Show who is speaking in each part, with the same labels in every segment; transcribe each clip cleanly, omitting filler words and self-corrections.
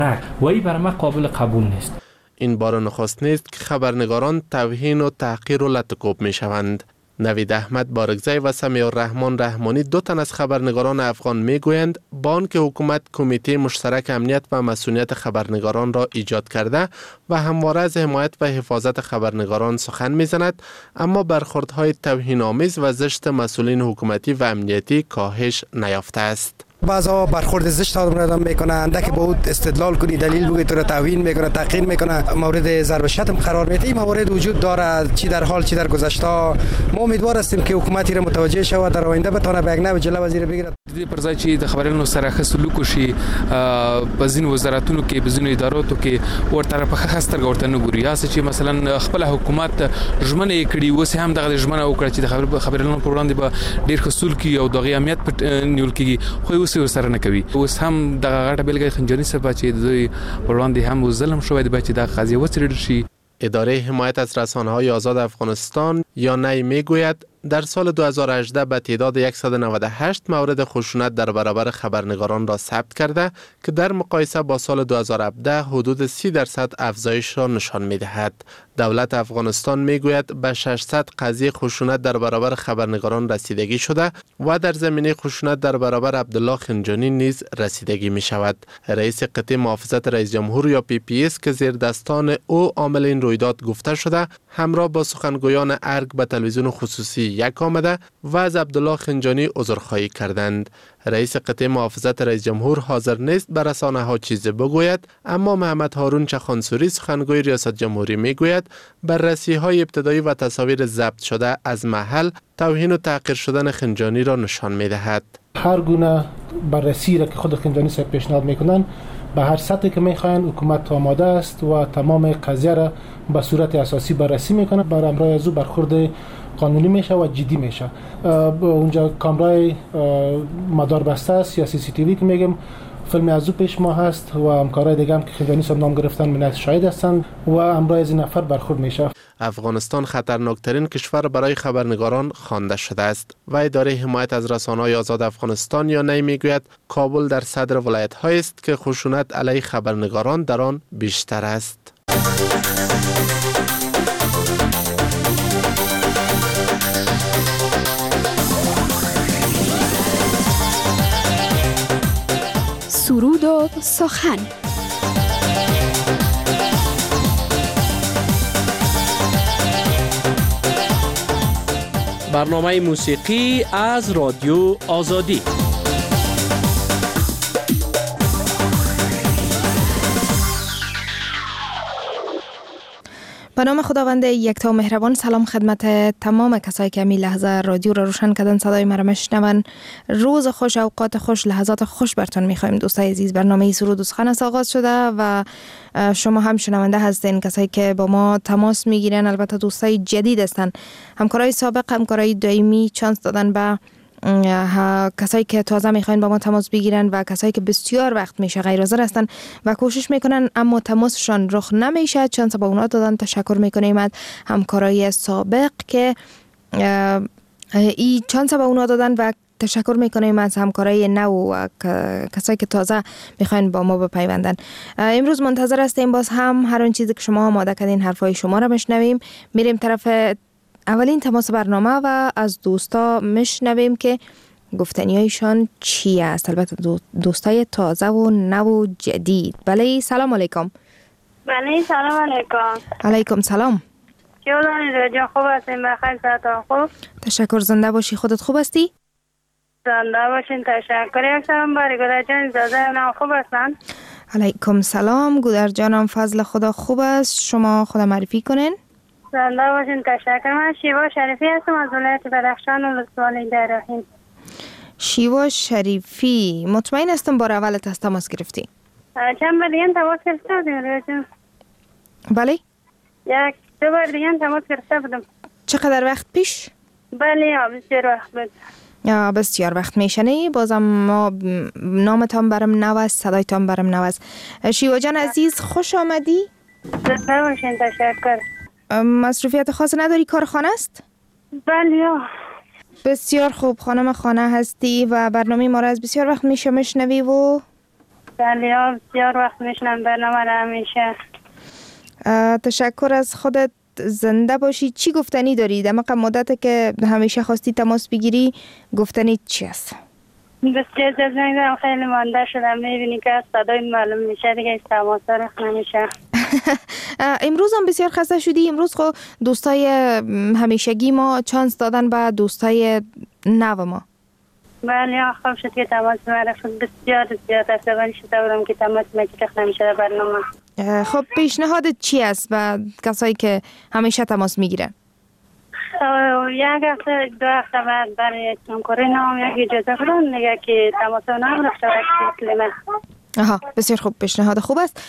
Speaker 1: و این برای من قابل قبول نیست.
Speaker 2: این بار نخست نیست که خبرنگاران توهین و تحقیر و لطکوب می شوند. نوید احمد بارگزی و سمیع الرحمن رحمانی 2 تن از خبرنگاران افغان می گویند با آنکه حکومت کمیته مشترک امنیت و مسئولیت خبرنگاران را ایجاد کرده و همواره از حمایت و حفاظت خبرنگاران سخن می زند، اما برخوردهای توهین‌آمیز و زشت مسئولین حکومتی و امنیتی کاهش نیافته است.
Speaker 3: بعضا برخورد زشت آدم میکنند که با او استدلال کنی، دلیل بگی، تو را توهین میکنه، تحقیر میکنه، مورد ضرب شتم قرار میده. این موارد وجود داره، چی در حال چی در گذشته. ما امیدوار هستیم که حکومتی را متوجه شود، در آینده بتونه به یک نوع جلو وزیر بگیرد.
Speaker 4: دې پر ځای چې د خبرونو سره ښه سلوک وشي په ځینو وزارتونو کې، په ځینو اداراتو کې ورته په ښه سترګه ورته نه ګوري. یا چې مثلا خپل حکومت ژمنه کړي، اوس هم دغه ژمنه وکړه چې د خبرونو په وړاندې به ډېر ښه سلوک او د امنیت نیول کېږي، خو اوس ورسره نه کوي. اوس هم دغه غټه بیلګه خنجاني صاحب چې دوی په وړاندې هم ظلم شوی دی چې دغه قضیه وڅېړل شي.
Speaker 2: اداره حمایت از رسانه‌های آزاد افغانستان یا نی میگوید در سال 2018 به تعداد 198 مورد خشونت در برابر خبرنگاران را ثبت کرده که در مقایسه با سال 2017 حدود 30% افزایش را نشان می‌دهد. دولت افغانستان میگوید به 600 قضیه خشونت در برابر خبرنگاران رسیدگی شده و در زمینه خشونت در برابر عبدالله خنجانی نیز رسیدگی می شود. رئیس قطعه محافظت رئیس جمهور یا PPS که زیر دستان او عامل این رویداد گفته شده، همراه با سخنگویان ارگ به تلویزیون خصوصی یک آمده و از عبدالله خنجانی عذرخواهی کردند. رئیس قطعه محافظت رئیس جمهور حاضر نیست به رسانه‌ها چیزی بگوید، اما محمد هارون چخانسوری سخنگوی ریاست جمهوری میگوید بررسی‌های ابتدایی و تصاویر ضبط شده از محل توهین و تحقیر شدن خنجانی را نشان می‌دهد.
Speaker 1: هر گونه بررسی را که خود خنجانی صاحب پیشنهاد میکنن به هر سطحی که میخواین حکومت آماده است و تمام قضیه را به صورت اساسی بررسی میکنه. بر امرای از او برخورد قانونی میشه و جدی میشه. اونجا کامرای مدار بسته است یا CCTV که میگم، فیلم از او پیش ما هست و همکارای دیگه هم که خنجانی صاحب نام گرفتن من شاهد هستند و امرای از این نفر برخورد میشه.
Speaker 2: افغانستان خطرناکترین کشور برای خبرنگاران خوانده شده است و اداره حمایت از رسانه‌های آزاد افغانستان یا نی میگوید کابل در صدر ولایت‌هایی است که خشونت علیه خبرنگاران در آن بیشتر است.
Speaker 5: سرود و سخن.
Speaker 6: برنامه موسیقی از رادیو آزادی.
Speaker 7: به نام خداوند یکتا مهربان. سلام خدمت تمام کسایی که می لحظه رادیو را روشن کردن، صدای ما را میشنون. روز خوش، اوقات خوش، لحظات خوش براتون میخوایم دوستای عزیز. برنامه سرود و سخن آغاز شده و شما هم شنونده هستین، کسایی که با ما تماس میگیرن. البته دوستای جدید هستن، همکارای سابق، همکارای دائمی چانس دادن به کسایی که تازه میخواین با ما تماس بگیرن و کسایی که بسیار وقت میشه غیر حاضر هستن و کوشش میکنن اما تماسشان رخ نمیشه. چانس با اونا دادن. تشکر میکنیم از همکارای سابق که این چانس با اونا دادن و تشکر میکنیم از همکارای نو و کسایی که تازه میخواین با ما بپیوندن. امروز منتظر هستیم باز هم هر اون چیزی که شما آماده کردین حرفای شما را بشنویم. میریم طرف اولین تماس برنامه و از دوستا میشنویم که گفتنیایشان چی است. البته دوستای تازه و نو و جدید. بله، سلام علیکم.
Speaker 8: بله، سلام علیکم.
Speaker 7: علیکم سلام.
Speaker 8: چطوری رجا؟ خوب هستیم؟ بخیر، صحت خوب؟
Speaker 7: تشکر. زنده باشی. خودت خوب هستی؟
Speaker 8: زنده باشین. تشکر. یک سلام باری گودر جان، اجازه نه خوب هستن؟
Speaker 7: علیکم سلام. گودر جانم فضل خدا خوب است. شما خدا معرفی کنین.
Speaker 8: زنده باشین. تشکر. من شیوا شریفی هستم از ولایت بدخشان و ولسوالی دراهیم.
Speaker 7: شیوا شریفی، مطمئن هستم بار اولت از تماس گرفتی؟
Speaker 8: چند بار دیگه تماس گرفته بودیم.
Speaker 7: بله؟
Speaker 8: یک دو بار دیگه تماس گرفته بودم.
Speaker 7: چقدر وقت پیش؟
Speaker 8: بله، بسیار وقت بود.
Speaker 7: بسیار وقت میشنی. بازم ما نامتان برم نو است، صدایتان برم نو است. شیوا جان عزیز خوش آمدی.
Speaker 8: زنده باشین. تشکر.
Speaker 7: مصروفیت خاص نداری؟ کار خانه است؟
Speaker 8: بله.
Speaker 7: بسیار خوب. خانم خانه هستی و برنامه ما را از بسیار وقت میشنوی و
Speaker 8: بله بسیار وقت میشنم برنامه را همیشه.
Speaker 7: تشکر از خودت، زنده باشی. چی گفتنی داری؟ در مقام مدت که همیشه خواستی تماس بگیری گفتنی چی است؟
Speaker 8: بسیار جزنگ دارم، خیلی مانده شدم. میبینی که از صدای معلوم میشه دیگه از تماس رخ نمیشه.
Speaker 7: امروز هم بسیار خسته شدی. امروز خو دوستای همیشگی ما چانس دادن به دوستای نو ما.
Speaker 8: بله خوب شد که تماس مرا شد. بسیار زیاد عصبانی شده بودم که تماس رخ نمیشه در برنامه.
Speaker 7: خب پیشنهادت چی است به کسایی که همیشه تماس میگیرن؟
Speaker 8: یک هفته دو هفته بعد برای همکاری نام یک اجازه کنم دیگه که تماس نام رفته
Speaker 7: آها بسیار خوب، پیشنهاد خوب است.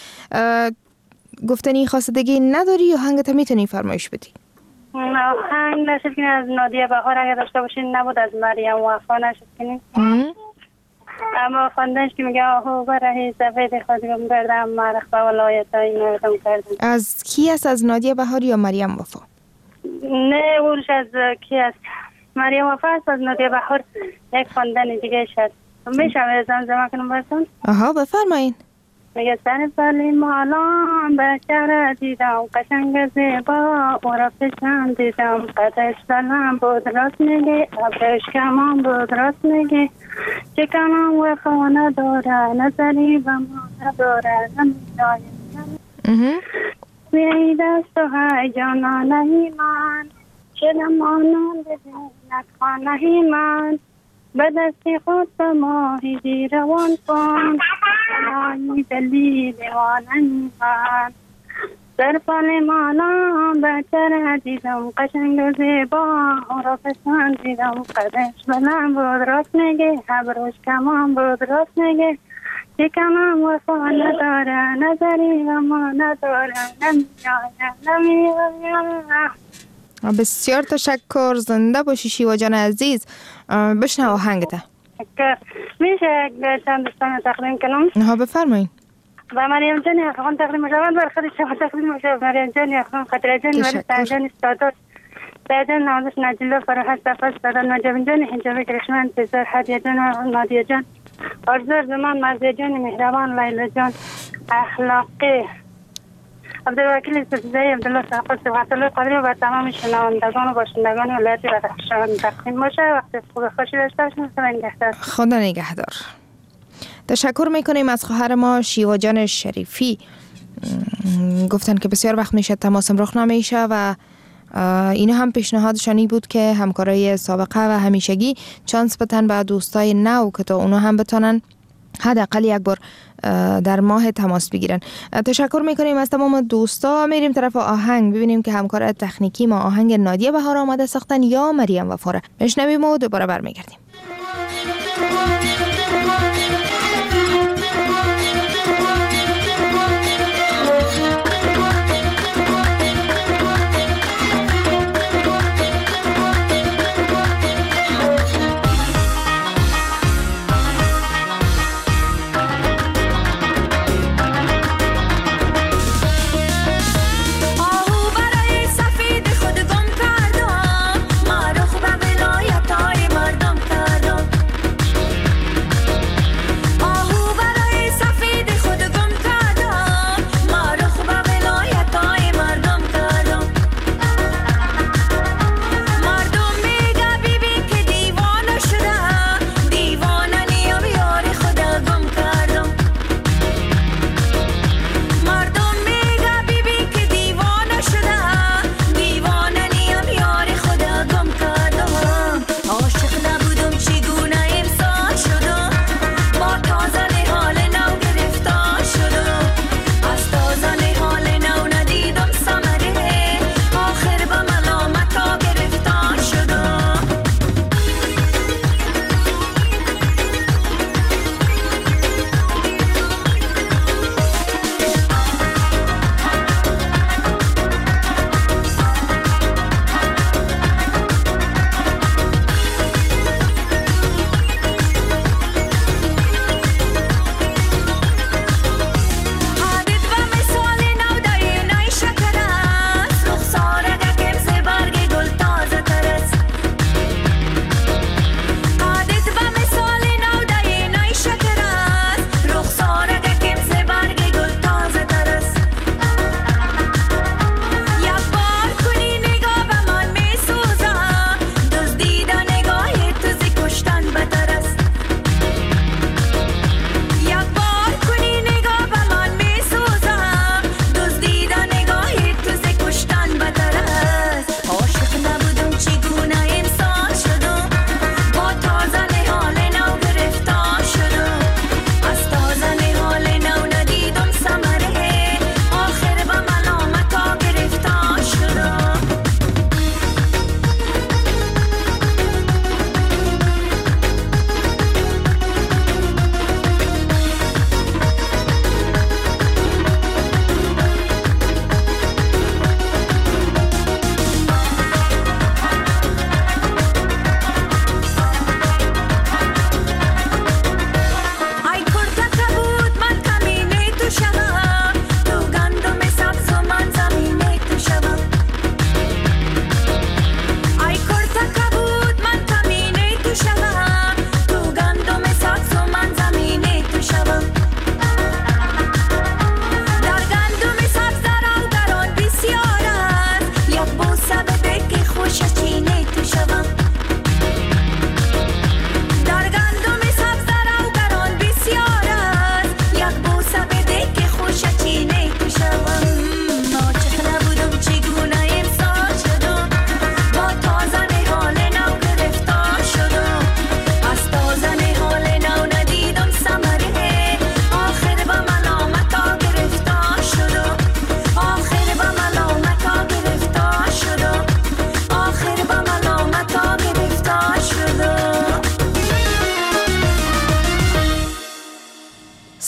Speaker 7: گفتنی خواستگی نداری یا هنگت میتونی فرمایش بدی؟
Speaker 8: آهنگ نشد که از نادیه بهار اگه داشته باشین، نبود از مریم وفا نشد کنیم. اما خواندنش که میگه آهو برای سفید خودم بردم مرخ با ولایت های مردم کردم.
Speaker 7: از کی است؟ از نادیه بهار یا مریم وفا؟
Speaker 8: نه اونش از کی است؟ مریم وفا است. از نادیه بهار یک خواندن دیگه شد. میشه زمزمه کنم براتون؟
Speaker 7: آها بفرمایین.
Speaker 8: میگه سر سالی مالان بشر دیدم قشنگ زیبا او را پیشم دیدم قدش سلام بود راست میگی ابرش کمان بود راست میگی چه کنم وفا نداره نظری به ما نداره نمیدایم بیایی دست و های جانانهی من شلمانان بده نتخانهی من به دستی خود به ماهی روان کن آنی دلی دیواننی من در پل مالان بچه دیدم قشنگ و زیبا او را پسند دیدم قدش بلند بود راست میگه ابروش کمان بود راست میگه چه کنم وفا نداره نظری و ما نداره نمیایم.
Speaker 7: بسیار تشکر، زنده باشی شیوا جان عزیز. بشنو آهنگته.
Speaker 8: میشه چند دوستان تقدیم کنم؟
Speaker 7: ها بفرمایید.
Speaker 8: و مریم جان افغان تقدیم شود بر خود شما تقدیم شود. مریم جان افغان خاطر جان ولی سعدان استادات سعدان نازش نجله فرحت سفر سعدان نجم جان حجاب کرشمه انتظار هدیه جان نادیه جان آرزو زمان مرزی جان مهربان لیلا جان اخلاقی عبدالوکیل سبزی عبدالله صاحب سبحت الله قدری و تمام شنوندگان و باشندگان ولایت بدخشان تقدیم باشه. وقت خوب خوشی داشته باشین. خدا نگهدار.
Speaker 7: خدا نگهدار. تشکر میکنیم از خواهر ما شیوا جان شریفی. گفتن که بسیار وقت میشه تماسم رخ نمیشه و اینو هم پیشنهادشانی بود که همکارای سابقه و همیشگی چانس بدن به دوستای نو که تا اونا هم بتونن حداقل یک بار در ماه تماس بگیرن. تشکر میکنیم از تمام دوستا. میریم طرف آهنگ ببینیم که همکار تکنیکی ما آهنگ نادیه بهار آماده ساختن یا مریم وفا. بشنویم و دوباره برمیگردیم.
Speaker 9: مردم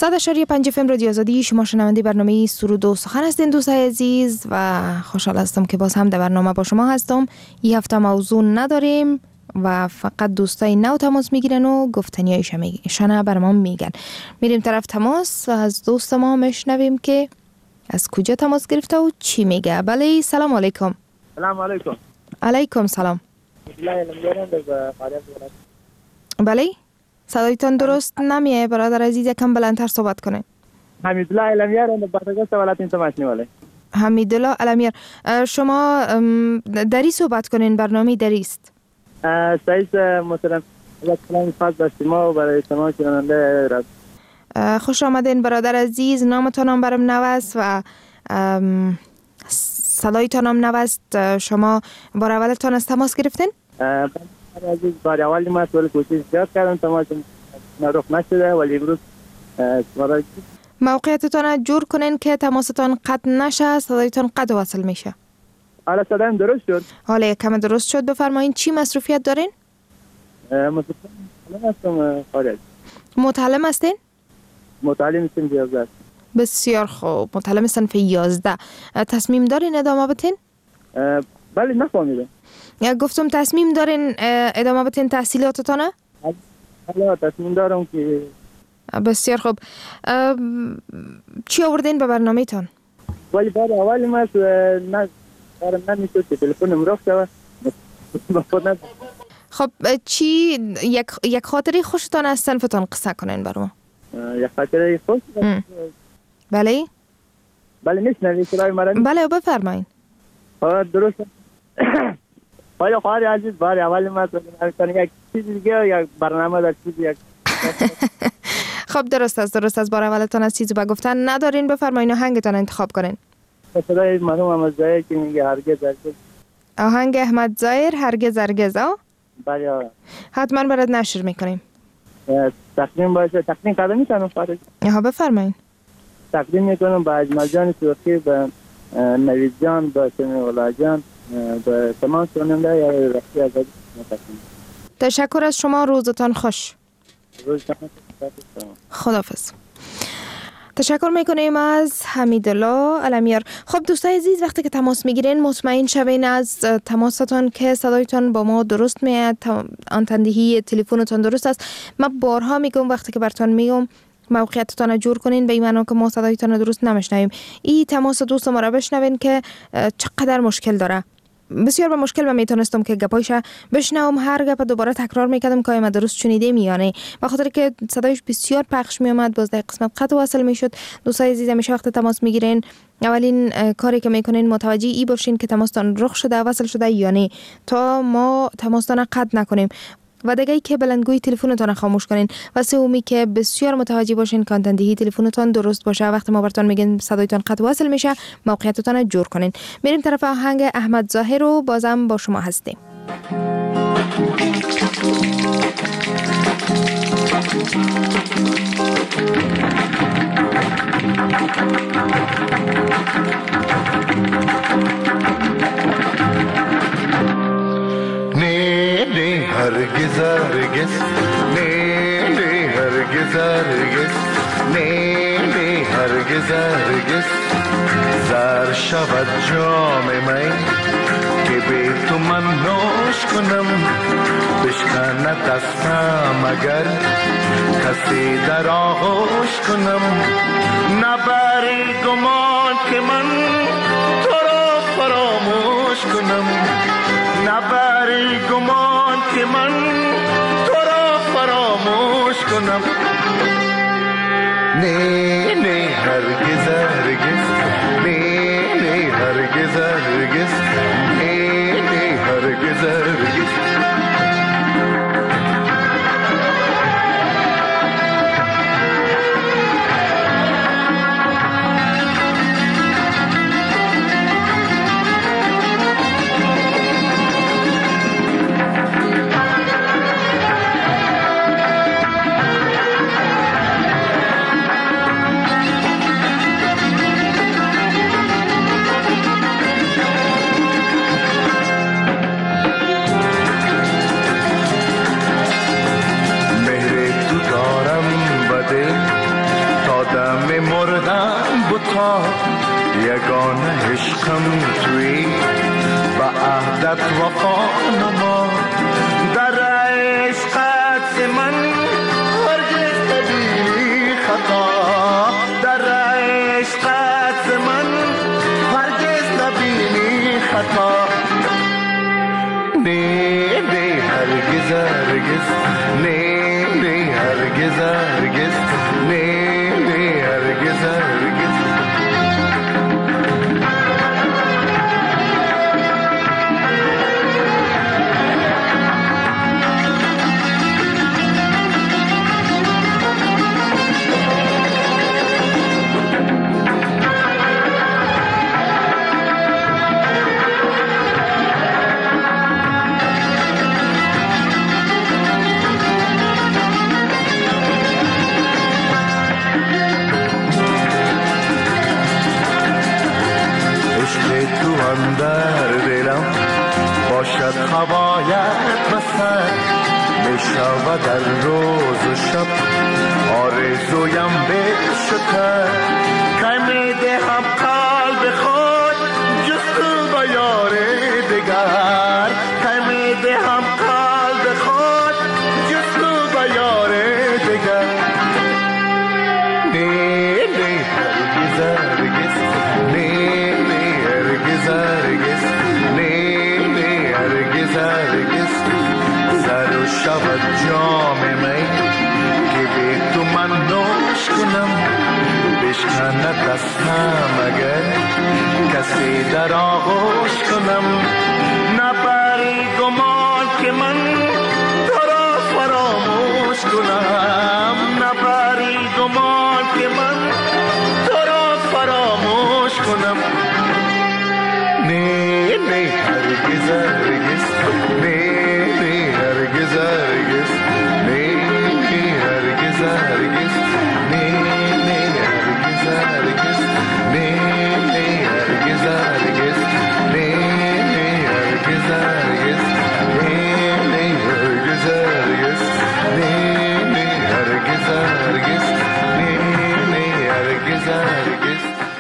Speaker 7: 100.5 FM رادیو آزادی، شما شنونده برنامه سرود و سخن هستین دوستای عزیز و خوشحال هستم که باز هم در برنامه با شما هستم. این هفته موضوع نداریم و فقط دوستای نو تماس میگیرن و گفتنیایشان بر ما میگن. میریم طرف تماس و از دوست ما میشنویم که از کجا تماس گرفته و چی میگه. بله، سلام علیکم.
Speaker 9: سلام علیکم.
Speaker 7: علیکم سلام. بله، صدایتان درست نمیه برادر عزیز، یکم بلندتر صحبت کنین.
Speaker 9: حمیدالله علمیار از بردگاه سوالات تماشنی واله.
Speaker 7: حمیدالله علمیار، شما دری صحبت کنین، برنامه دری است.
Speaker 9: سعید محترم، سلام خاص به شما و برای تمام شنونده رادیو.
Speaker 7: خوش آمدین برادر عزیز، نامتان هم برام نوست و صدایتان هم نوست. شما بار اولتان از تماس گرفتین؟
Speaker 9: عزیز بار اولی ما سوال کوشش زیاد کردم، تماس نرخ نشده ولی امروز
Speaker 7: موقعیتتان جور کنین که تماستان قطع نشه، صدایتان قطع وصل میشه.
Speaker 9: حالا صدایم درست شد؟
Speaker 7: حالا یکم درست شد. بفرمایین چی مصروفیت دارین؟
Speaker 9: متعلم هستم خارج.
Speaker 7: متعلم هستین؟
Speaker 9: متعلم صنف 11.
Speaker 7: بسیار خوب، متعلم صنف 11. تصمیم دارین ادامه بدین؟
Speaker 9: بله، نفهمیدم.
Speaker 7: گفتم تصمیم دارین ادامه بدین تحصیلاتتانه؟
Speaker 9: حالا تصمیم دارم که.
Speaker 7: بسیار خوب. چی آوردین به برنامه تان؟
Speaker 9: ولی بعد اولی ما کارم نمیشد که تلفنم رفت و
Speaker 7: خب چی یک خاطری خوشتان از صنفتان قصه کنین برام؟
Speaker 9: یک خاطری خوش؟
Speaker 7: بله؟
Speaker 9: بله میشنوی صدای مرا؟
Speaker 7: بله بفرمایین.
Speaker 9: درست. آیا خواهر عزیز بار اول ما یک چیز دیگه یک برنامه در چیز یک
Speaker 7: خب درست است بار اولتان از چیزی با گفتن ندارین. بفرمایین آهنگتان انتخاب کنین.
Speaker 9: صدای مرحوم احمد ظاهر که میگه هرگز هرگز.
Speaker 7: آهنگ احمد ظاهر هرگز هرگز.
Speaker 9: بله
Speaker 7: حتما برات نشر میکنیم.
Speaker 9: تقدیم باشه. تقدیم کردم میتونم خارج.
Speaker 7: بفرمایین.
Speaker 9: تقدیم میکنم به اجمل جان سوخی، به نوید جان، به سمیع جان، به تمام شنونده یا رفتی آزادی.
Speaker 7: تشکر از شما، روزتان خوش. خداحافظ. تشکر میکنیم از حمیدالله علمیار. خب دوستای عزیز، وقتی که تماس میگیرین مطمئن شوین از تماستان که صدایتان با ما درست میاد، آنتندهی تلفنتان درست است. من بارها میگم وقتی که براتون میگم موقعیتتان رو جور کنین، به این معنی که ما صدایتان رو درست نمیشنویم. این تماس دوست ما را بشنوین که چقدر مشکل داره. بسیار به مشکل میتونستم که گپایش بشنوم، هر گپ دوباره تکرار میکردم که ما درست شنیدیم یا نه، به خاطر که صدایش بسیار پخش میومد، باز در قسمت قطع وصل میشد. دوستای عزیز، همیشه وقت تماس میگیرین اولین کاری که میکنین متوجه ای باشین که تماستان رخ شده، وصل شده یا نه، تا ما تماستان قطع نکنیم. و دیگه ای که بلندگوی تلفنتان خاموش کنین و سومی که بسیار متوجه باشین که آنتندهی تلفنتان درست باشه. وقتی ما براتون میگن صدایتان قطع وصل میشه، موقعیتتان رو جور کنین. میریم طرف آهنگ احمد ظاهر رو بازم با شما هستیم.
Speaker 10: هرگز هرگز نه هرگز هرگز نه هرگز هرگز زر شود جام من که به تو من نوش کنم، بشکند دستم اگر کسی در آغوش کنم. نبری گمان که من تو را فراموش کنم، نبری گمان که من تو را فراموش کنم. نه نه هرگز هرگز نه نه هرگز هرگز نه نه هرگز هرگز. یگانه عشقم توی با عهدت وفا نما در عشقت من هرگز نبینی خطا در عشقت من هرگز نبینی خطا نه نه هرگز هرگز نه نه هرگز هرگز نه نه هرگز هرگز در دلم باشد هوایت بسر می شود در روز و شب آرزویم بشتر که می دهم قلب خود جستو به یار دگر که می دهم قلب خود جستو به یار دگر نه نه هرگز هرگز نه نه هرگز هرگز نه نه هرگز هرگز سر و شود جام می که به تو من نوش کنم بشکند دستم اگر کسی در آغوش کنم نبری گمان که من تو را فراموش کنم نبری گمان که من تو را فراموش کنم نه نه هرگز هرگز نه نه هرگز هرگز نه نه هرگز هرگز نه نه هرگز هرگز نه نه هرگز هرگز نه نه هرگز هرگز نه نه هرگز هرگز نه نه هرگز هرگز نه نه هرگز هرگز.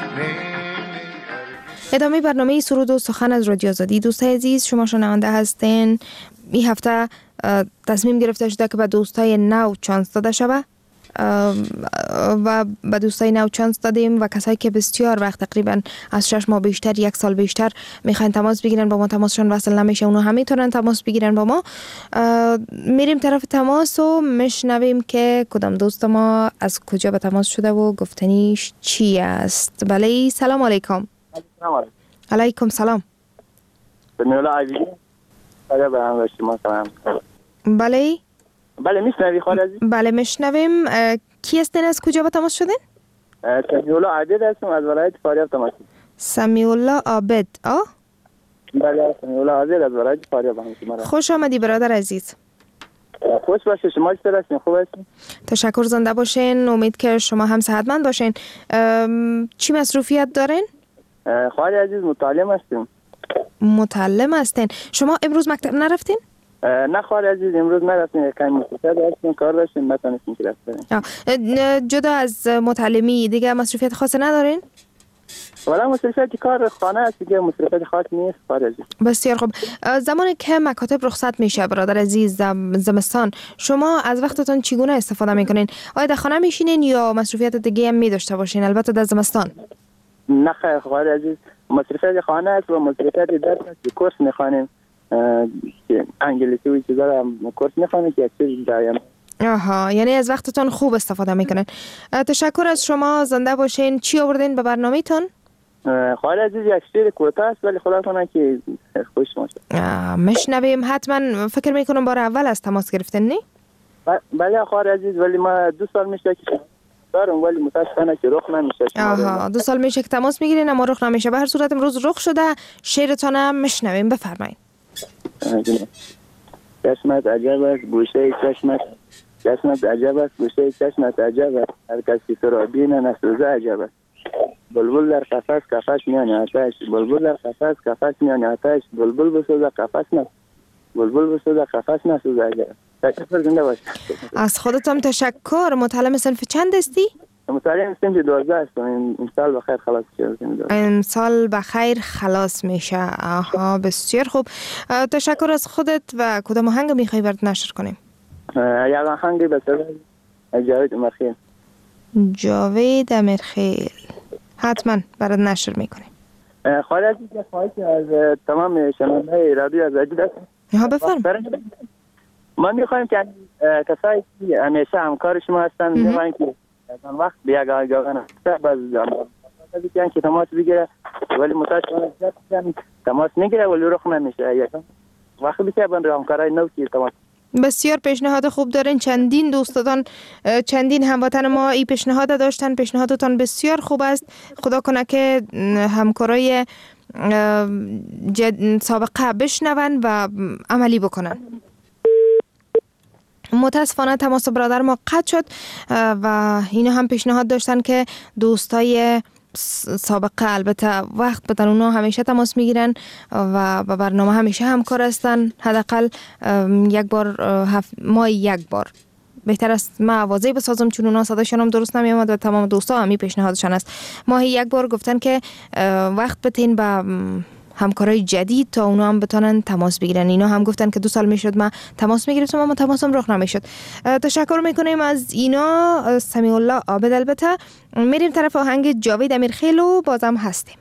Speaker 7: ادامه برنامه سرود و سخن از رادیو آزادی. دوستای عزیز، شما شنونده هستین. این هفته تصمیم گرفته شده که به دوستای نو چانس داده شوه و به دوستای نو چانس دادیم و کسایی که بسیار وقت تقریبا از 6 ماه بیشتر، 1 سال بیشتر میخواین تماس بگیرن با ما، تماسشون وصل نمیشه، اونو هم میتونن تماس بگیرن با ما. میریم طرف تماس و میشنویم که کدام دوست ما از کجا به تماس شده و گفتنیش چی است. بله، سلام علیکم. علیکم سلام. بله
Speaker 9: بله میشنوی خاله عزیز؟
Speaker 7: بله میشنویم. کی هستین، از کجا به تماس شدین؟
Speaker 9: سمیع الله عابد هستم از ولایت فاریاب تماس.
Speaker 7: سمیع الله عابد.
Speaker 9: بله سمیع الله عابد از ولایت فاریاب هستم.
Speaker 7: خوش آمدی برادر عزیز.
Speaker 9: خوش باشه. شما چطور هستین؟ خوب هستین؟
Speaker 7: تشکر، زنده باشین. امید که شما هم صحتمند باشین. چی مصروفیت دارین؟
Speaker 9: خاله عزیز متعلم هستیم.
Speaker 7: متعلم هستین. شما امروز مکتب نرفتین؟
Speaker 9: نه خاله عزیز امروز نرفتیم، کمی مصروفیت داشتیم، کار داشتیم، نتونستیم که رفتیم.
Speaker 7: جدا از متعلمی دیگه مصروفیت خاصی ندارین؟
Speaker 9: والا مصروفیت کار خانه است دیگه، مصروفیت خاص نیست خاله عزیز.
Speaker 7: بسیار خوب. زمانی که مکاتب رخصت میشه برادر عزیز، زمستان، شما از وقتتون چگونه استفاده میکنین؟ آیا در خانه میشینین یا مصروفیت دیگه هم می‌داشته باشین، البته در زمستان؟
Speaker 9: نه خیر خاله عزیز، مصروفیت خانه است و مصروفیت درس است. کورس میخوانیم که انگلیسی و چیزا رو کورس میخوانیم که یک چیز دایم.
Speaker 7: آها، یعنی از وقتتون خوب استفاده میکنین. تشکر از شما، زنده باشین. چی آوردین به برنامه‌تون؟
Speaker 9: خاله عزیز یک شعر کوتاه است ولی خدا کنه که خوش باشه.
Speaker 7: میشنویم حتما. فکر میکنم بار اول از تماس گرفتن نی؟
Speaker 9: بله خاله عزیز، ولی ما 2 سال میشه که دارم ولی متاسفانه که رخ نمیشه.
Speaker 7: آها، 2 سال میشه که تماس میگیرین اما رخ نمیشه. به هر صورت امروز رخ شده. شعرتون هم میشنویم، بفرمایید.
Speaker 9: چشمت عجب است گوشه چشمت، چشمت عجب است گوشه چشمت عجب است، هر کسی تو را بینه نسوزه عجب است. بلبل در قفس قفس میان آتش، بلبل در قفس قفس میان آتش، بلبل بسوزه قفس نه، بلبل بسوزه قفس نسوزه عجب. تشکر، زنده باش.
Speaker 7: از خودتم تشکر. متعلم صنف چند هستی؟
Speaker 9: مطالعه هستیم که 12 هستم. این سال بخیر خلاص شد.
Speaker 7: این سال بخیر خلاص میشه. آها بسیار خوب. تشکر از خودت. و کدام آهنگ میخوای برات نشر کنیم؟
Speaker 9: یک آهنگ به صدای جاوید امرخیل.
Speaker 7: جاوید امرخیل حتما برات نشر میکنیم.
Speaker 9: خواهش از تمام شنونده‌های رادیو آزادی است.
Speaker 7: ها بفرم.
Speaker 9: ما میخوایم که کسایی که همیشه همکار شما هستن میخوایم که از وقت به یک آگاهانه باز میگن که تماس بگیره ولی متاسفانه تماس نگیره ولی رخ نمیشه. وقت بیشتر بند همکارای نو که تماس. بسیار
Speaker 7: پیشنهاد خوب دارین. چندین دوستان چندین هموطن ما این پیشنهاد داشتن. پیشنهادتان بسیار خوب است. خدا کنه که همکارای سابقه بشنون و عملی بکنن. متاسفانه تماس برادر ما قطع شد و اینا هم پیشنهاد داشتن که دوستای سابقه البته وقت بدن، اونا همیشه تماس میگیرن و با برنامه همیشه همکار هستن. حداقل یک بار ماه یک بار. بهتر است ما آوازی بسازم چون اونا صداشون هم درست نمیامد و تمام دوستا هم این پیشنهادشان است. ماهی یک بار گفتن که وقت بتین با همکارای جدید تا اونا هم بتونن تماس بگیرن. اینا هم گفتن که 2 سال میشد ما تماس میگرفتم اما تماسم راه نمیشد. تشکر میکنیم از اینا. سمیع الله عابد. البته میریم طرف آهنگ جاوید امیرخیل و بازم هستیم.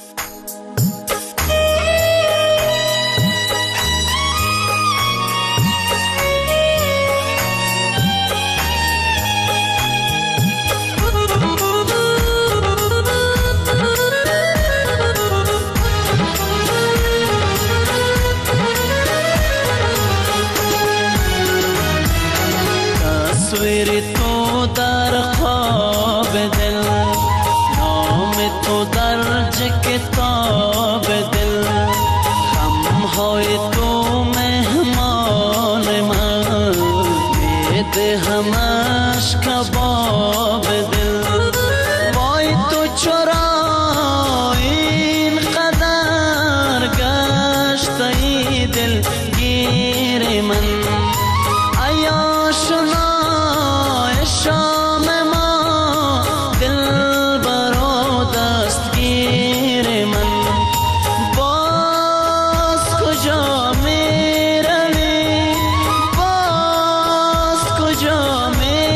Speaker 11: تصویر تو در خواب دل، نام تو در کتاب دل، خمهای تو مهمان من، میده همش کباب دل. وای تو چرا این قدر گشت ای دل گیر من، شام ما دل برو دستگیر من. باز کجا میروی، باز کجا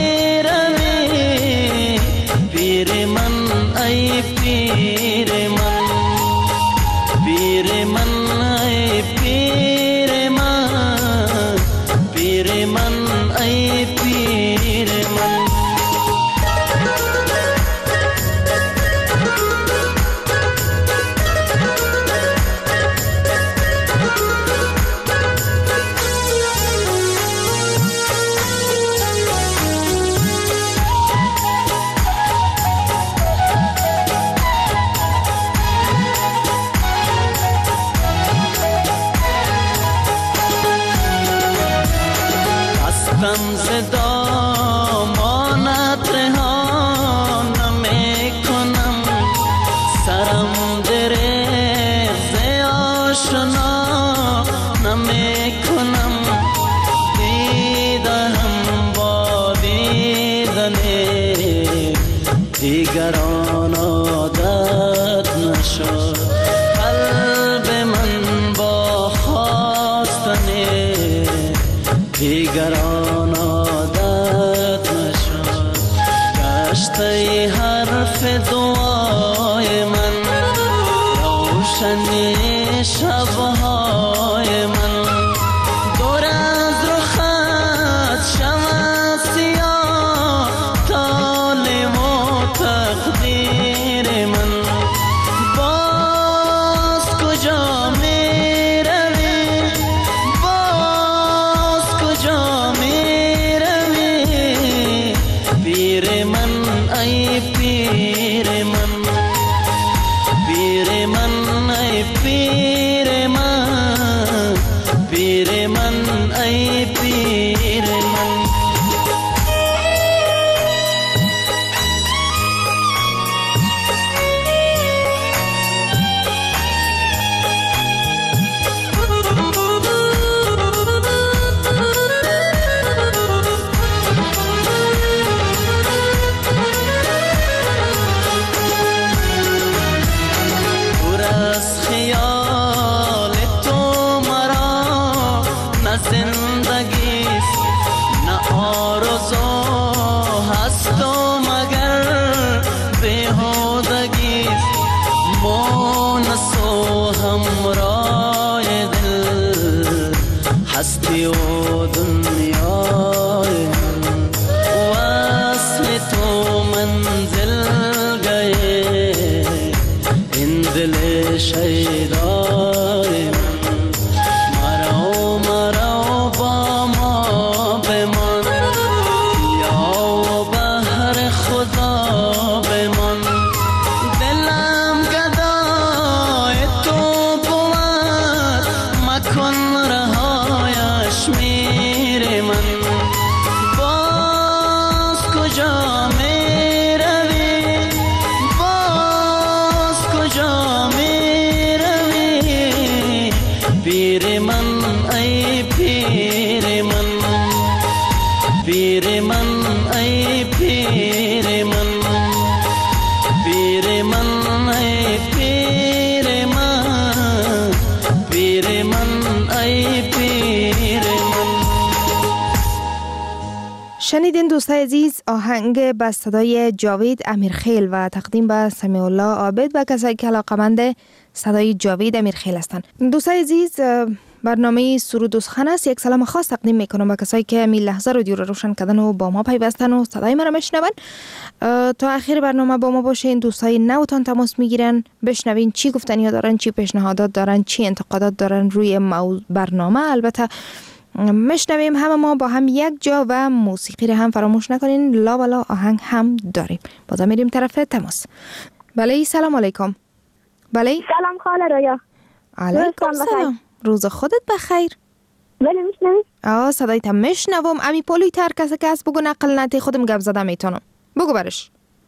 Speaker 11: میروی، پیر من ای پیر من، پیر من ای پیر من، پیر من ای پیر من. هستم صدا مانت رها نمیکنم، سرم درز آشنا نمیکنم، دیدنم با دیدن دیگران عادت نشد، قلب من با خواستن دیگران عادت نشد. گشته حرف دعای من، روشنی شبهای من، دور از رخت شود سیاه طالب و تقدیر من. باز کجا میروی، باز کجا میروی، پیر من ای پیر من، پیر من ای پیر من، شیدای مرا با ما بمان یا بهر خدا بمان دلم گدای تو بود مکن رهایش میره من باز کجا می روی باز کجا می روی پیر من ای پیر من پیر من ای پیر من پیر من ای پیر من پیر من ای پیر من.
Speaker 7: شنیدین دوستای عزیز آهنگ به صدای جاوید امیرخیل و تقدیم به سمیع الله عابد و کسایی که علاقه‌مند صدای جاوید امیرخیل هستند. دوستای عزیز برنامه سرود و سخن است. یک سلام خاص تقدیم میکنم به کسایی که می لحظه رادیو رو روشن کردن و با ما پیوستن و صدای ما رو میشنون. تا آخر برنامه با ما باشین. دوستای نوتان تماس میگیرن بشنوین چی گفتنی دارن، چی پیشنهادات دارن، چی انتقادات دارن روی برنامه. البته میشنویم همه ما با هم یک جا و موسیقی رو هم فراموش نکنین. لا بلا آهنگ هم داریم. بازم میریم طرف تماس. بله سلام علیکم. بله
Speaker 12: سلام خاله رویا.
Speaker 7: علیکم سلام. روز خودت بخیر.
Speaker 12: بله میشنوی؟
Speaker 7: صدایت هم میشنوم. امی پولی تر کسی که هست بگو نقل نتی خودم گپ زدم میتونم. بگو برش.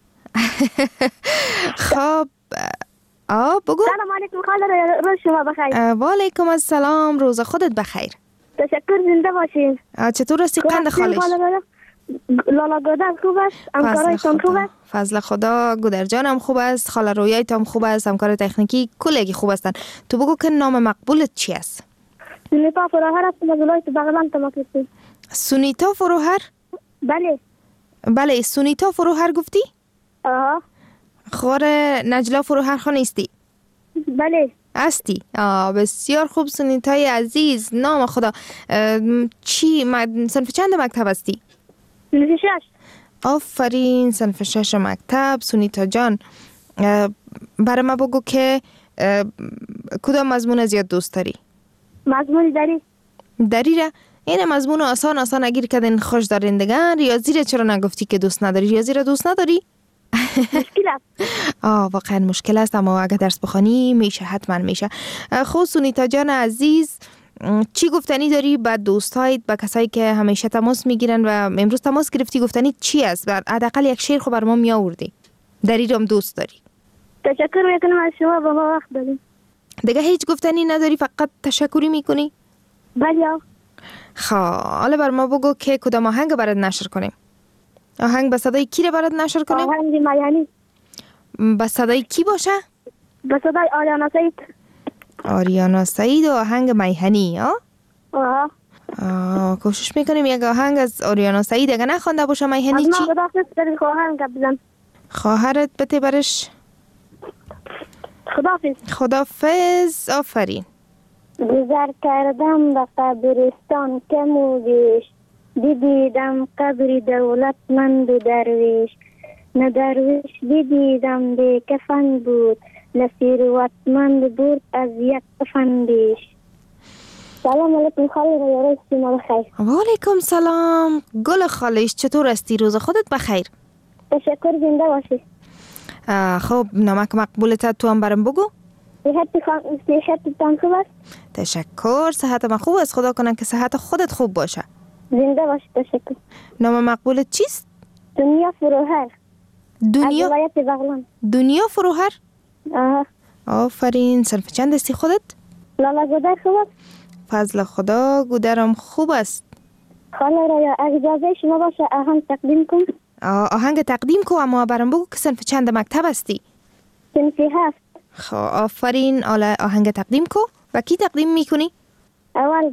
Speaker 7: خب بگو.
Speaker 12: سلام علیکم خاله رویا. روز شما بخیر.
Speaker 7: و علیکم السلام. روز خودت بخیر.
Speaker 12: تشکر زنده باشین.
Speaker 7: چطور هستی قند خالش؟
Speaker 12: لالا گودر خوب است؟ همکارایتان خوب است؟
Speaker 7: فضل خدا گودر جانم خوب است. خاله رویایت هم خوب است. همکار تکنیکی کلگی خوب هستن. تو بگو که نام مقبولت چی است؟
Speaker 12: سونیتا فروهر است. از ولایت بغلان تماس گرفتم.
Speaker 7: سونیتا فروهر؟ بله سونیتا فروهر گفتی؟ خور نجلا فروهر خان نیستی؟
Speaker 12: بله
Speaker 7: هستی. بسیار خوب سونیتای عزیز. نام خدا چی صنف چند مکتب هستی؟
Speaker 12: صنف 6.
Speaker 7: آفرین صنف 6 مکتب. سونیتا جان برای ما بگو که کدام مضمون زیاد دوست داری؟
Speaker 12: مضمون
Speaker 7: داری را؟ این مضمون آسان اگیر کردین خوش دارین دیگه. ریاضی را چرا نگفتی که دوست نداری؟ ریاضی را دوست نداری؟
Speaker 12: مشکل است.
Speaker 7: واقعا مشکل است اما اگه درس بخوانی میشه، حتما میشه. خب سونیتا جان عزیز چی گفتنی داری به دوستایت، به کسایی که همیشه تماس میگیرن و امروز تماس گرفتی گفتنی چی است؟ حداقل یک شعر خو بر ما میآوردی. داری رم دوست داری.
Speaker 12: تشکر میکنم از شما با ما وقت دادین.
Speaker 7: دیگه هیچ گفتنی نداری فقط تشکری میکنی؟
Speaker 12: بله.
Speaker 7: خب حالا بر ما بگو که کدام آهنگ برات نشر کنیم؟ آهنگ به صدای کی رو برات نشر کنیم؟
Speaker 12: آهنگ میهنی.
Speaker 7: به صدای کی باشه؟
Speaker 12: به صدای آریانا سعید.
Speaker 7: آریانا سعید و آهنگ میهنی. کوشش میکنیم یک آهنگ از آریانا سعید اگه نخوانده باشه میهنی چی؟
Speaker 12: از ما خداحافظ داری خواهرم گپ بزن.
Speaker 7: خواهرت بده برش. خداحافظ. آفرین.
Speaker 12: گذر کردم به قبرستان که موگیش دیدم قبر دولتمند و درویش نه درویش دیدم به کفن بود نه ثروتمند بود از یک کفن بیش. سلام علیکم خاله رویا. شما بخیر.
Speaker 7: و علیکم سلام گل خالش. چطور هستی؟ روز خودت بخیر.
Speaker 12: تشکر زنده باشی.
Speaker 7: خب نمک مقبولت تو هم برام بگو.
Speaker 12: صحتتان خوب است؟
Speaker 7: تشکر. صحت من خوب است. خدا کنه که صحت خودت خوب باشه.
Speaker 12: زنده باشی. تشکر.
Speaker 7: نام مقبولت چیست؟
Speaker 12: دنیا فروهر.
Speaker 7: دنیا؟
Speaker 12: از ولایت بغلان.
Speaker 7: دنیا فروهر؟ آفرین. صنف چند هستی خودت؟
Speaker 12: لالا گودر خوب است؟
Speaker 7: فضل خدا گودرم خوب است.
Speaker 12: خاله رویا اجازه شما باشه آهنگ تقدیم کن.
Speaker 7: آهنگ تقدیم کو اما برام بگو که صنف چند مکتب هستی؟
Speaker 12: صنف 7.
Speaker 7: خب آفرین. آهنگ تقدیم کو و کی تقدیم میکنی؟
Speaker 12: اول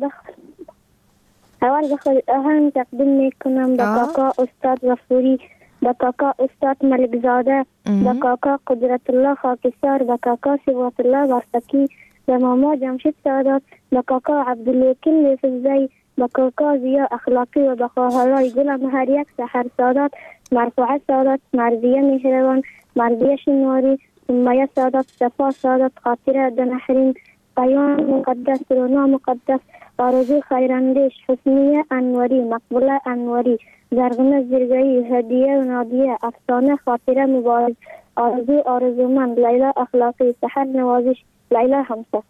Speaker 12: بخواد آهنگ تقدیم میکنم به کاکا استاد غفوری، به کاکا استاد ملک زاده، به کاکا قدرت الله خاکستر، به کاکا صفات الله برسکی، به ماما جمشید سادات، به کاکا عبدالوکیل یوسفزی، به کاکا زیا اخلاقی و به خواهرای گل مهریک سحر سادات، مرفوعه سادات، مرضیه مهربان، مرضیه شنواری سمیه سعادت صفا سعادت خاطره دنحرین قیان مقدس رونا مقدس آرزو خیراندیش حسنیه انوری مقبوله انوری زرغنه زرگایی هدیه و نادیه افسانه خاطره مبارک آرزومند لیلا اخلاقی سحر نوازش لیلا همسه.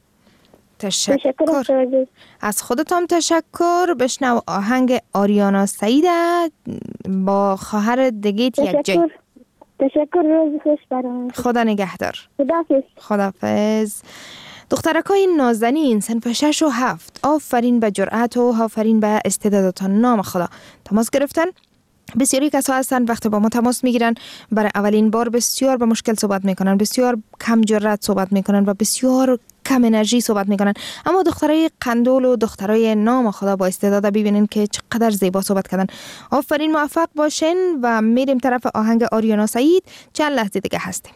Speaker 7: تشکر از خودتان تشکر. بشنو آهنگ آریانا سعید با خواهر دگیت یک جای.
Speaker 12: تشکر روز خوش برام.
Speaker 7: خدا نگهدار. خداحافظ. دخترکای نازنین صنف 6 و 7 آفرین به جرأت و آفرین به استعدادتان. نام خدا تماس گرفتن. بسیاری کسا هستند وقتی با ما تماس میگیرن برای اولین بار بسیار به مشکل صحبت میکنن، بسیار کم جرأت صحبت میکنن و بسیار کم انرژی صحبت میکنن. اما دخترای قندول و دخترای نام خدا با استعداد ببینین که چقدر زیبا صحبت کردن. آفرین، موفق باشین و میریم طرف آهنگ آریانا سعید. چند لحظه دیگه هستیم.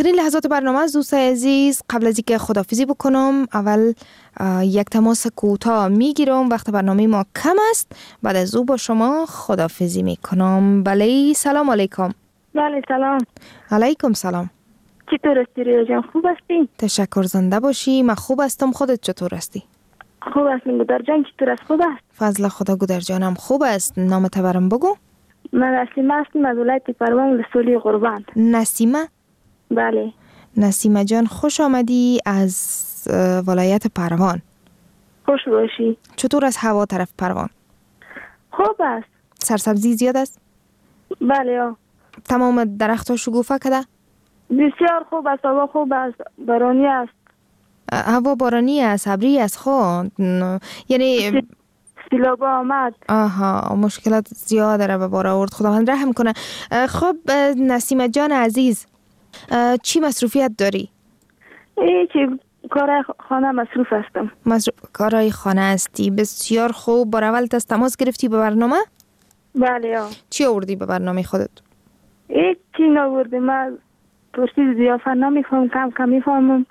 Speaker 7: آخرین لحظات برنامه از دوستای عزیز، قبل از اینکه خداحافظی بکنم اول یک تماس کوتاه میگیرم، وقت برنامه ما کم است، بعد از او با شما خداحافظی میکنم. بله سلام علیکم.
Speaker 13: بله سلام.
Speaker 7: علیکم سلام.
Speaker 13: چطور هستی ریا جان؟ خوب هستی؟
Speaker 7: تشکر، زنده باشی. من خوب هستم، خودت چطور هستی؟
Speaker 13: خوب هستم. گودر جان چطور است؟ خوب است؟
Speaker 7: فضل خدا گودر جانم خوب است. نامت برام بگو.
Speaker 13: من نسیمه هستم از ولایت پروان ولسوالی غربند.
Speaker 7: نسیمه؟
Speaker 13: بله.
Speaker 7: نسیمه جان خوش آمدی از ولایت پروان.
Speaker 13: خوش باشی.
Speaker 7: چطور از هوا طرف پروان؟
Speaker 13: خوب است.
Speaker 7: سرسبزی زیاد است؟
Speaker 13: بله.
Speaker 7: تمام درخت‌ها شکوفه کرده؟
Speaker 13: بسیار خوب است. هوا خوب است. بارانی است.
Speaker 7: هوا بارانی است، ابری است. خود یعنی
Speaker 13: سیلاب آمد.
Speaker 7: آها، مشکلات زیاد را به بار آورد. خداوند رحم کنه. خب نسیمه جان عزیز، چی مصروفیت داری؟
Speaker 13: هیچی، کارهای خانه مصروف هستم.
Speaker 7: کارهای خانه هستی، بسیار خوب. بار اول تماس گرفتی به برنامه؟
Speaker 13: بله.
Speaker 7: چی آوردی به برنامه خودت؟
Speaker 13: هیچی نآوردم. من پرسی زیافت نمیفهم، کم میفهمم.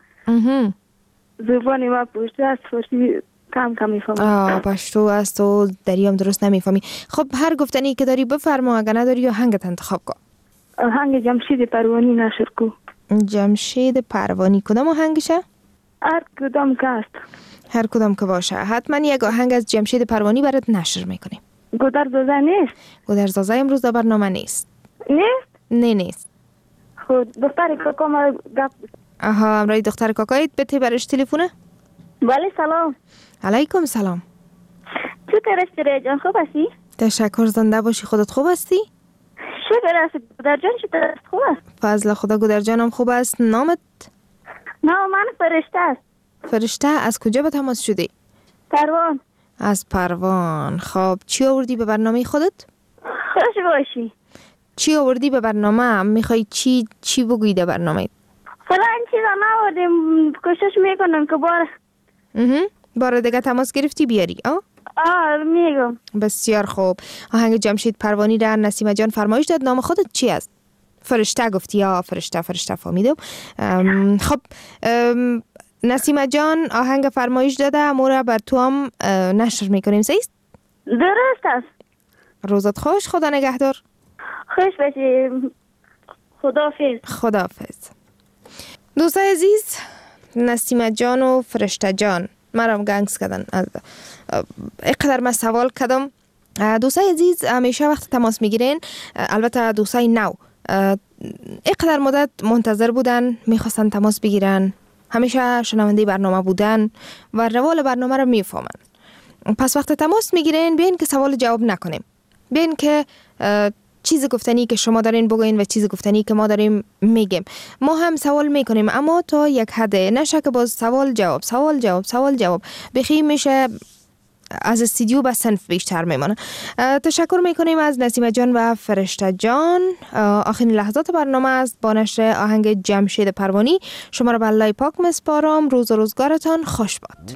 Speaker 13: زبانی ما پشت است، پرسی کم میفهمم.
Speaker 7: پشتو است و دریم درست نمیفهمی. خب هر گفتنی که داری بفرما، اگر نداری آهنگت انتخاب کن.
Speaker 13: آهنگ جمشید پروانی نشر کو.
Speaker 7: جمشید پروانی کدام آهنگشه؟
Speaker 13: هر کدام که است.
Speaker 7: هر کدام که باشه. حتما یک آهنگ از جمشید پروانی برات نشر میکنیم.
Speaker 13: گودرزازه نیست؟
Speaker 7: گودرزازه امروز در برنامه نیست.
Speaker 13: نیست؟
Speaker 7: نه نیست.
Speaker 13: خود دختر کاکا ما گپ.
Speaker 7: آها، امرای دختر کاکایت بته برش تلفونه؟
Speaker 13: بله سلام.
Speaker 7: علیکم سلام.
Speaker 13: چطور هستی ریا جان؟ خوب هستی؟
Speaker 7: تشکر، زنده باشی. خودت خوب هستی؟
Speaker 13: شکر است. گودر جان چطور است؟ خوب است؟
Speaker 7: فضل خدا گودر جانم خوب است. نامت؟
Speaker 13: نام من فرشته است.
Speaker 7: فرشته؟ از کجا به تماس شدی؟
Speaker 13: پروان.
Speaker 7: از پروان. خب چی آوردی به برنامه خودت؟
Speaker 13: خوش باشی.
Speaker 7: چی آوردی به برنامه؟ میخوای چی بگویی در برنامه؟
Speaker 13: فلان چیزا نآوردیم، کوشش میکنم که
Speaker 7: بار دیگه تماس گرفتی بیاری.
Speaker 13: میگم.
Speaker 7: بسیار خوب. آهنگ جمشید پروانی را نسیمه جان فرمایش داد. نام خودت چی است؟ فرشته گفتی؟ یا فرشته فهمیدم. خب نسیمه جان آهنگ فرمایش داده، امورا بر تو هم نشر میکنیم. سیست؟
Speaker 13: درست است.
Speaker 7: روزت خوش. خدا نگهدار.
Speaker 13: خوش باشی.
Speaker 7: خداحافظ. دوستای عزیز، نسیمه جان و فرشته جان مرام گنگس کردن. اینقدر من سوال کردم. دوستای عزیز همیشه وقت تماس میگیرین، البته دوستای نو اینقدر مدت منتظر بودن، میخواستن تماس بگیرن، همیشه شنونده برنامه بودن و روال برنامه رو میفهمن. پس وقت تماس میگیرین بیاین که سوال جواب نکنیم، بیاین که چیز گفتنی که شما دارین بگوین و چیز گفتنی که ما داریم میگیم. ما هم سوال میکنیم اما تا یک حد، نشه که باز سوال جواب بخی میشه از استودیو به صنف بیشتر میمونه. تشکر میکنیم از نسیمه جان و فرشته جان. آخرین لحظات برنامه است با نشر آهنگ جمشید پروانی. شما را به الله پاک مسپارم. روز و روزگارتان خوش باد.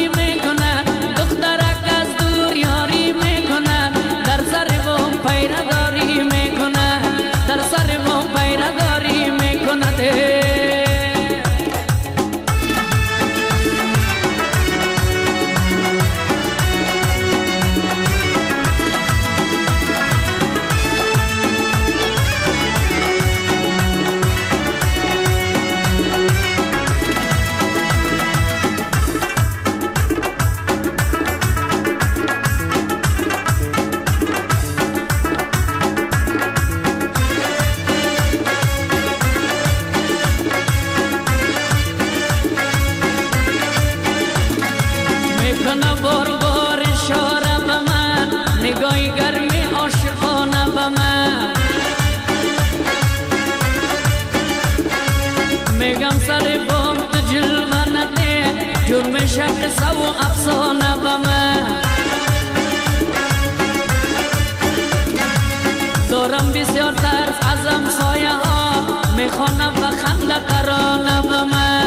Speaker 11: پیدا بام تو جلوانته جرم شب سو افسانه بمه دارم بسیار ترس از امسایه ها میخوانم و خنده ترانه بمه